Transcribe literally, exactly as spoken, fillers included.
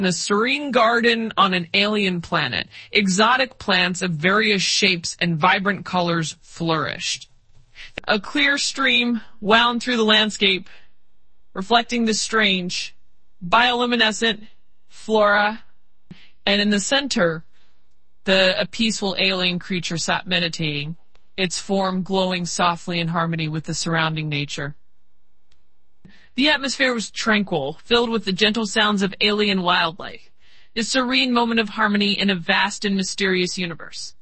A serene garden on an alien planet. Exotic plants of various shapes and vibrant colors flourished. A clear stream wound through the landscape, reflecting the strange, bioluminescent flora, and in the center, the a peaceful alien creature sat meditating, its form glowing softly in harmony with the surrounding nature. The atmosphere was tranquil, filled with the gentle sounds of alien wildlife, a serene moment of harmony in a vast and mysterious universe.